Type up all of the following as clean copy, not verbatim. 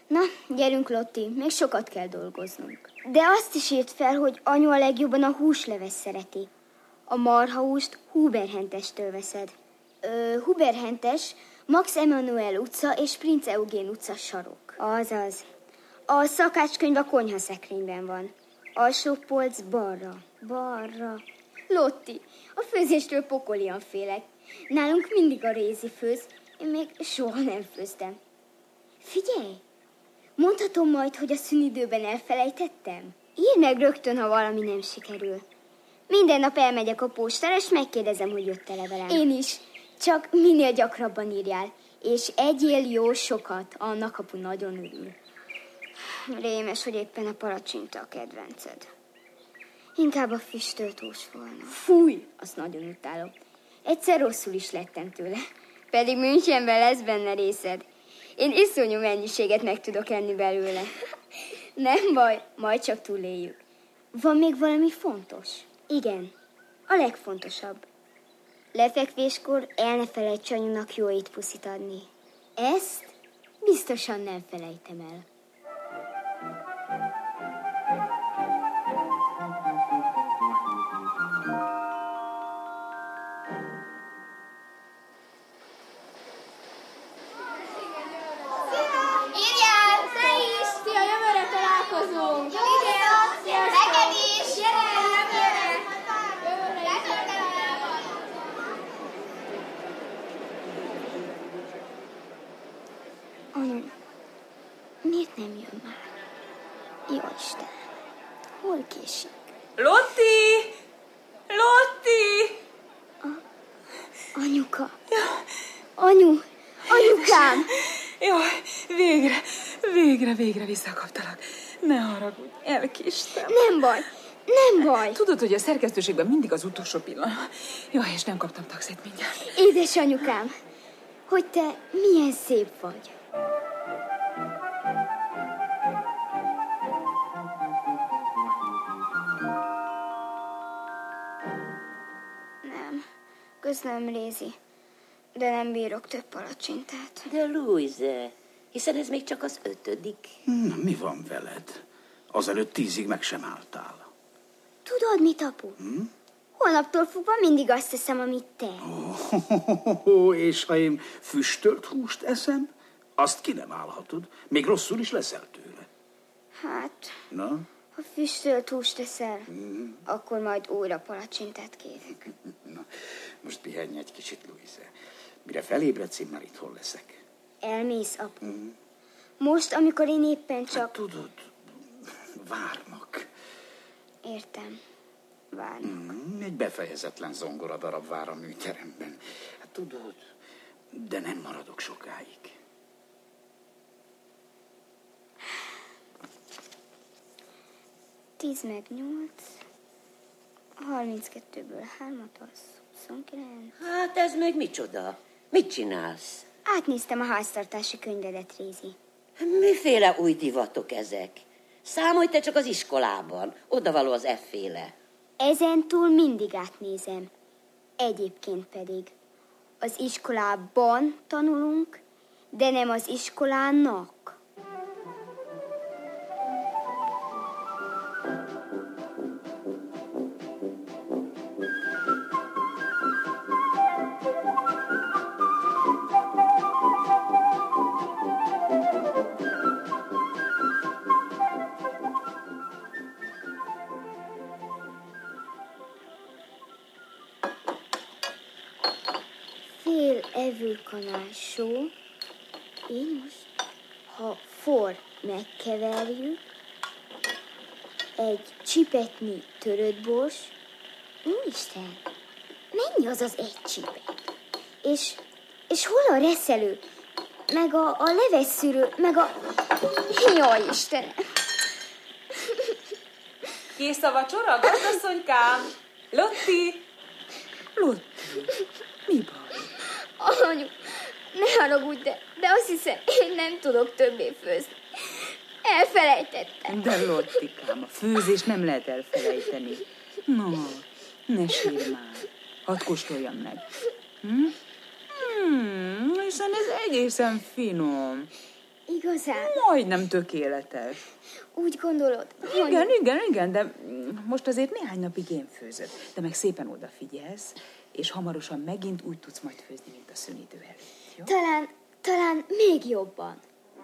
Na, gyerünk, Lotti, még sokat kell dolgoznunk. De azt is írt fel, hogy anyu a legjobban a húsleves szereti. A marhahúst Huberhentestől veszed. Huberhentes, Max Emanuel utca és Prince Eugén utca sarok. Azaz. A szakácskönyv a konyhaszekrényben van. Alsó polc balra. Balra. Lotti, a főzéstől pokolian félek. Nálunk mindig a Rézi főz, én még soha nem főztem. Figyelj! Mondhatom majd, hogy a szünidőben elfelejtettem? Írd meg rögtön, ha valami nem sikerül. Minden nap elmegyek a postára, és megkérdezem, hogy jött-e levelem. Én is. Csak minél gyakrabban írjál. És egyél jó sokat, annak apu nagyon örül. Rémes, hogy éppen a palacsinta a kedvenced. Inkább a füstölt hús volna. Fúj, azt nagyon utálom. Egyszer rosszul is lettem tőle. Pedig Münchenben lesz benne részed. Én iszonyú mennyiséget meg tudok enni belőle. Nem baj, majd csak túléljük. Van még valami fontos? Igen, a legfontosabb. Lefekvéskor el ne felejts anyunak jó étpuszit adni. Ezt biztosan nem felejtem el. Anya, miért nem jön már? Jó Isten, hol késik? Lotti! Lotti! Anyuka! Anyukám! Jaj, végre visszakaptalak. Ne haragudj, elkéstem. Nem baj. Tudod, hogy a szerkesztőségben mindig az utolsó pillanat. Jaj, és nem kaptam taxit mindjárt. Édes anyukám, hogy te milyen szép vagy. Nem, köszönöm, Rézi, de nem bírok több palacsintát. De Louise, hiszen ez még csak az 5. Mi van veled? Azelőtt 10-ig meg sem álltál. Tudod mit, apu? Holnaptól fogva mindig azt teszem, amit te. És ha én füstölt húst eszem, azt ki nem állhatod. Még rosszul is leszel tőle. Hát, Na? ha füstölt húst teszel, akkor majd újra palacsintát kérek. Na, most pihenj egy kicsit, Louise. Mire felébredsz, én már itthon leszek. Elmész, apu. Most, amikor én éppen csak... Hát, tudod, várnak. Értem. Várnak. Egy befejezetlen zongoradarab vár a műteremben. Hát tudod, de nem maradok sokáig. Tíz meg 8, 32-ből 3-at az 29. Hát ez meg micsoda? Mit csinálsz? Átnéztem a háztartási könyvedet, Rézi. Miféle új divatok ezek? Számolj te csak az iskolában. Odavaló az F-féle. Ezentúl mindig átnézem. Egyébként pedig az iskolában tanulunk, de nem az iskolának. Fél evőkanál só, így most, ha for megkeverjük, egy csipetnyi törött bors, úristen, mennyi az egy csipet? És hol a reszelő, meg a levesszűrő, meg a... Jaj, Istenem! Kész a vacsora, gazdasszonykám? Lotti! Mi baj? Anyu, ne haragudj, de azt hiszem, én nem tudok többé főzni. Elfelejtettem. De Lottikám, a főzést nem lehet elfelejteni. No, ne sírj már. Hadd kóstoljam meg. Hiszen ez egészen finom. Igazán? Majdnem tökéletes. Úgy gondolod? Igen, de most azért néhány napig én főzök. De meg szépen odafigyelsz, és hamarosan megint úgy tudsz majd főzni, mint a szünidő előtt, jó? Talán még jobban.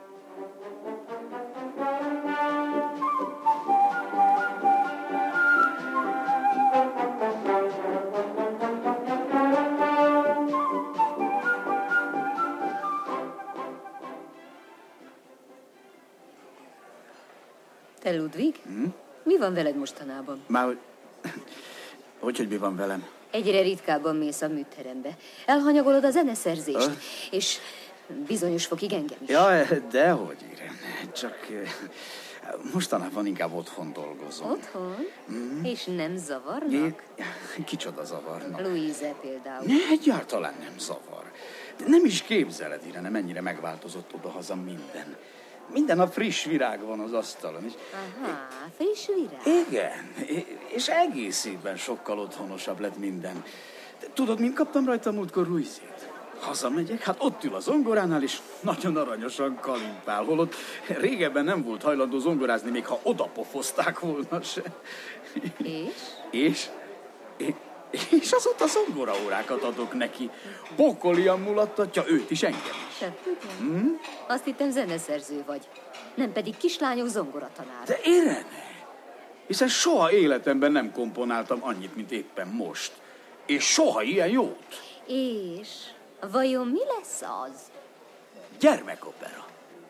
Te, Ludwig? Mi van veled mostanában? Már hogy mi van velem? Egyre ritkábban mész a műterembe. Elhanyagolod a zeneszerzést, és bizonyos fokig engem is. Ja, dehogy, Irene. Csak mostanában inkább otthon dolgozom. Otthon? És nem zavarnak? Kicsoda zavarnak? Louise például. Egyáltalán nem zavar. De nem is képzeled, Irene, mennyire megváltozott odahaza minden. Minden nap friss virág van az asztalon. És Aha, friss virág. igen, és egész évben sokkal otthonosabb lett minden. De tudod, mint kaptam rajta múltkor Louise-t? Hazamegyek, hát ott ül a zongoránál, és nagyon aranyosan kalimpál, holott régebben nem volt hajlandó zongorázni, még ha odapofozták volna se. És? És azóta zongoraórákat adok neki. Pokolian mulattatja őt is, engem is. Te tudom. Azt hittem zeneszerző vagy, nem pedig kislányok zongoratanár. De Irene, hiszen soha életemben nem komponáltam annyit, mint éppen most. És soha ilyen jót. És vajon mi lesz az? Gyermekopera.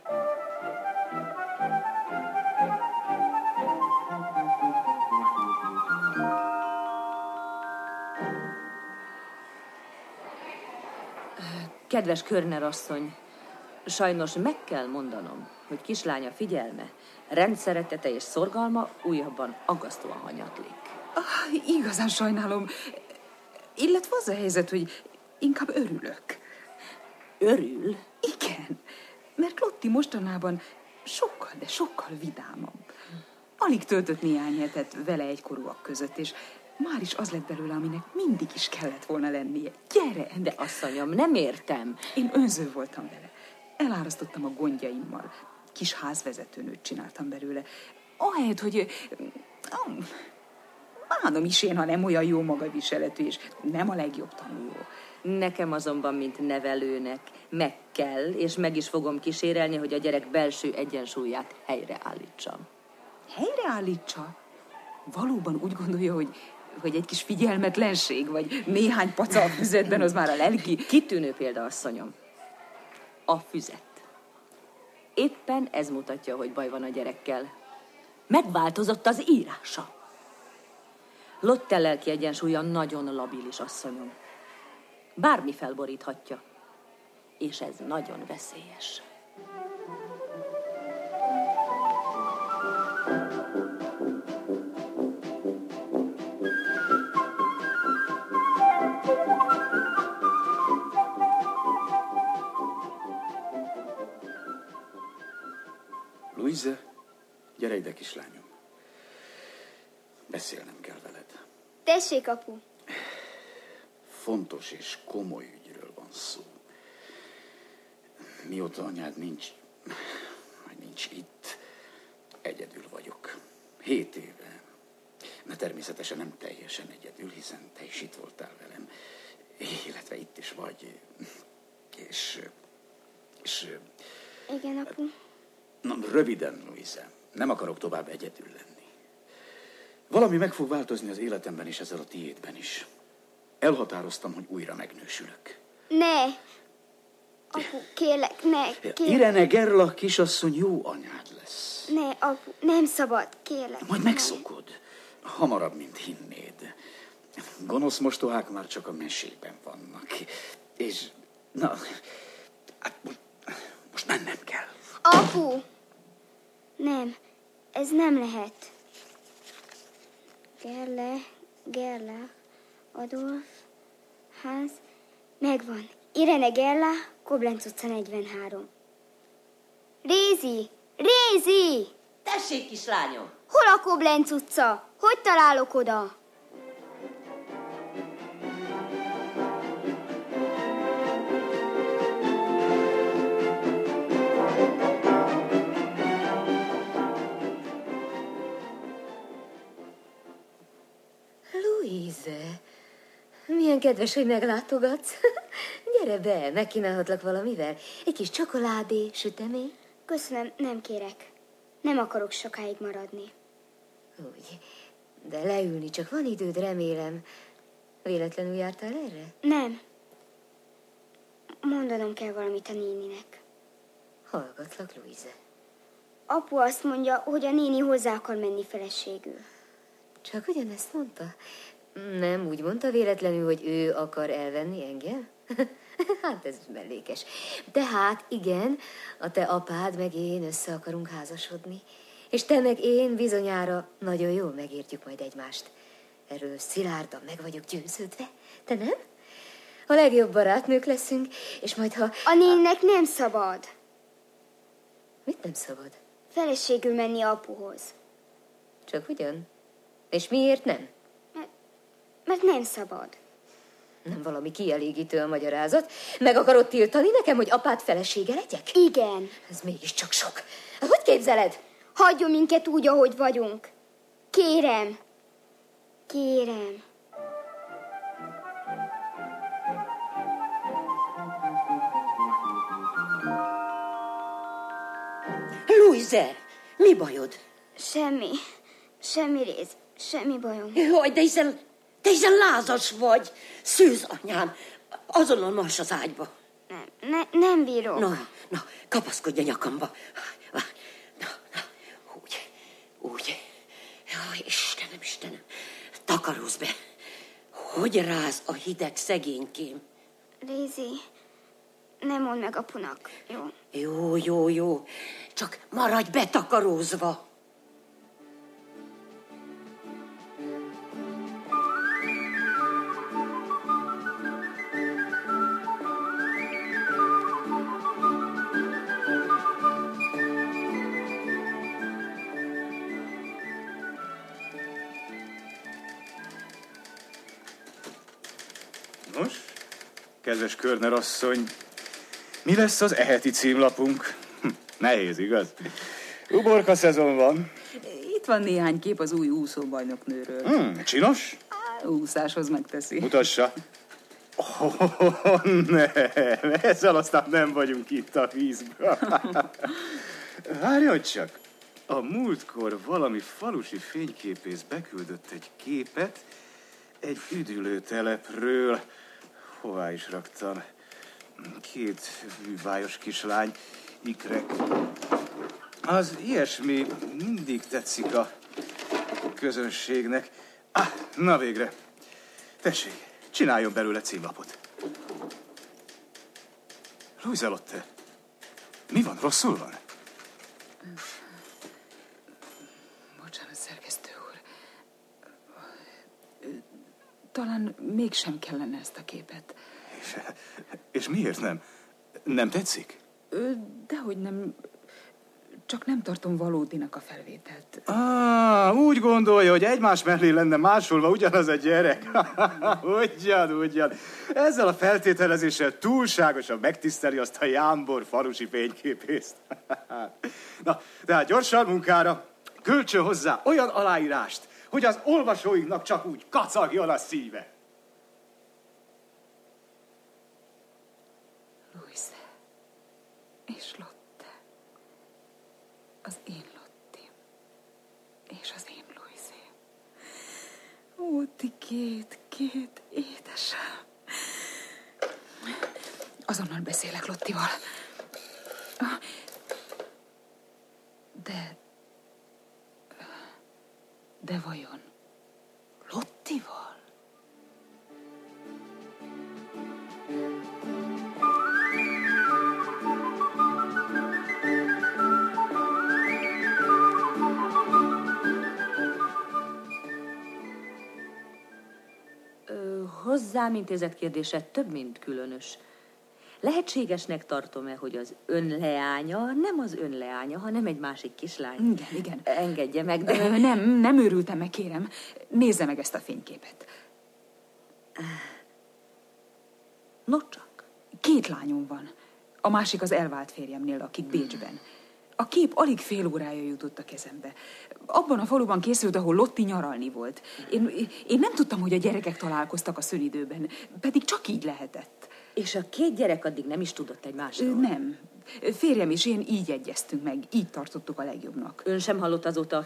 Kedves Körner asszony, sajnos meg kell mondanom, hogy kislánya figyelme, rendszeretete és szorgalma újabban aggasztóan hanyatlik. Igazán sajnálom. Illetve az a helyzet, hogy inkább örülök. Örül? Igen, mert Lotti mostanában sokkal, de sokkal vidámabb. Alig töltött néhány hetet vele egykorúak között, és már is az lett belőle, aminek mindig is kellett volna lennie. Gyere! De asszonyom, nem értem. Én önző voltam vele. Elárasztottam a gondjaimmal. Kis házvezetőnőt csináltam belőle. Ahelyett, hogy bánom is én, ha nem olyan jó magaviseletű, és nem a legjobb tanuló. Nekem azonban, mint nevelőnek, meg kell, és meg is fogom kísérelni, hogy a gyerek belső egyensúlyát helyreállítsam. Helyreállítsa? Valóban úgy gondolja, hogy egy kis figyelmetlenség, vagy néhány paca a füzetben, az már a lelki... Kitűnő példa, asszonyom. A füzet. Éppen ez mutatja, hogy baj van a gyerekkel. Megváltozott az írása. Lotte lelki egyensúlya nagyon labilis, asszonyom. Bármi felboríthatja. És ez nagyon veszélyes. Louise, gyere ide, kislányom. Beszélnem kell veled. Tessék, apu. Fontos és komoly ügyről van szó. Mióta anyád nincs itt, egyedül vagyok. 7 éve. Na természetesen nem teljesen egyedül, hiszen te is itt voltál velem. Illetve itt is vagy. És Igen, apu. na, röviden, Louise, nem akarok tovább egyedül lenni. Valami meg fog változni az életemben és ezzel a tiédben is. Elhatároztam, hogy újra megnősülök. Ne! Apu, kérlek, ne, kérlek. Irene Gerlach kisasszony jó anyád lesz. Ne, apu, nem szabad, kérlek. Majd ne. megszokod. Hamarabb, mint hinnéd. Gonosz mostohák már csak a mesében vannak. És, na, hát most mennem kell. Apu! Nem, ez nem lehet. Gerlach, Adolf, ház, megvan. Irene Gerlach, Koblenz utca 43. Rézi! Tessék, kislányom! Hol a Koblenz utca? Hogy találok oda? Milyen kedves, hogy meglátogatsz. Gyere be, megkínálhatlak valamivel. Egy kis csokoládé, sütemény. Köszönöm, nem kérek. Nem akarok sokáig maradni. Úgy, de leülni csak van időd, remélem. Véletlenül jártál erre? Nem. Mondanom kell valamit a néninek. Hallgatlak, Louise. Apu azt mondja, hogy a néni hozzá akar menni feleségül. Csak ugyanezt mondta? Nem, úgy mondta véletlenül, hogy ő akar elvenni engem? Hát ez mellékes. Tehát igen, a te apád meg én össze akarunk házasodni. És te meg én bizonyára nagyon jól megértjük majd egymást. Erről szilárdan meg vagyok győződve. Te nem? A legjobb barátnők leszünk, és majd ha... A néninek nem szabad. Mit nem szabad? Feleségül menni apuhoz. Csak ugyan? És miért nem? Mert nem szabad. Nem valami kielégítő a magyarázat? Meg akarod tiltani nekem, hogy apád felesége legyek? Igen. Ez mégiscsak sok. Hogy képzeled? Hagyjon minket úgy, ahogy vagyunk. Kérem. Kérem. Louise, mi bajod? Semmi. Semmi rész. Semmi bajom. Jaj, de hiszen lázas vagy. Szűz, anyám, azonnal mars az ágyba. Nem bírok. Na, kapaszkodj a nyakamba. Na, úgy. Jaj, Istenem, takarózz be. Hogy ráz a hideg szegénykém? Lézi, nem mondd meg apunak, jó? Jó. Csak maradj betakarózva. Nos, kedves Körner asszony, mi lesz az eheti címlapunk? Nehéz, igaz? Uborka szezon van. Itt van néhány kép az új úszóbajnoknőről. Csinos? Úszáshoz megteszi. Mutassa. Nem, ezzel aztán nem vagyunk itt a vízben. Várjon csak, a múltkor valami falusi fényképész beküldött egy képet egy üdülőtelepről. Hová is raktam? 2 bűvályos kislány, ikrek. Az ilyesmi mindig tetszik a közönségnek. Na végre. Tessék, csináljon belőle címlapot. Louise Lotte, mi van, rosszul van? Bocsánat, szerkesztő úr. Talán mégsem kellene ezt a képet. És miért nem? Nem tetszik? Dehogy nem. Csak nem tartom valódinak a felvételt. Úgy gondolja, hogy egymás mellé lenne másolva ugyanaz a gyerek. Ugyan. Ezzel a feltételezéssel túlságosan megtiszteli azt a jámbor falusi fényképészt. Na, tehát gyorsan munkára. Költsön hozzá olyan aláírást, hogy az olvasóinknak csak úgy kacagjon a szíve. Louise és Lotte. Az én Lottim. És az én Louise. Ó, ti két édesem. Azonnal beszélek Lottival. De vajon Lottival? Hozzám intézett kérdése több, mint különös. Lehetségesnek tartom-e, hogy az ön leánya nem az ön leánya, hanem egy másik kislány? Igen. Engedje meg, de... Nem őrültem meg, kérem. Nézze meg ezt a fényképet. No csak. 2 lányom van. A másik az elvált férjemnél, akik Bécsben. A kép alig fél órája jutott a kezembe. Abban a faluban készült, ahol Lotti nyaralni volt. Én nem tudtam, hogy a gyerekek találkoztak a szünidőben, pedig csak így lehetett. És a két gyerek addig nem is tudott egymásról? Nem. Férjem és én így egyeztünk meg, így tartottuk a legjobbnak. Ön sem hallott azóta